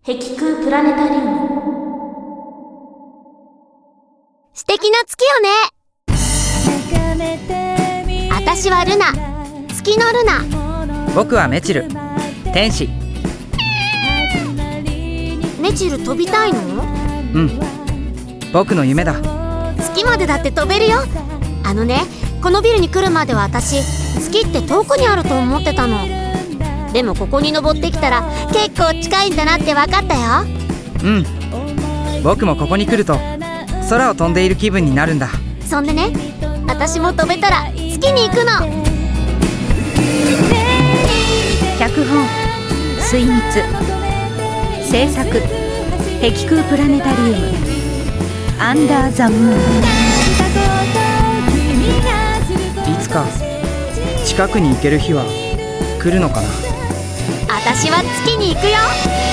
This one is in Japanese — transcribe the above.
碧空プラネタリウム。 素敵な月よね。私はルナ、月のルナ。 僕はメチル、天使。 メチル飛びたいの？ うん、僕の夢だ。 月までだって飛べるよ。このビルに来るまでは私、月って遠くにあると思ってたの。でもここに登ってきたら結構近いんだなって分かったよ。 うん、僕もここに来ると空を飛んでいる気分になるんだ。 そんでね、私も飛べたら月に行くの。 脚本水蜜、制作碧空プラネタリウム、アンダーザムーン。 いつか近くに行ける日は来るのかな。 私は月に行くよ。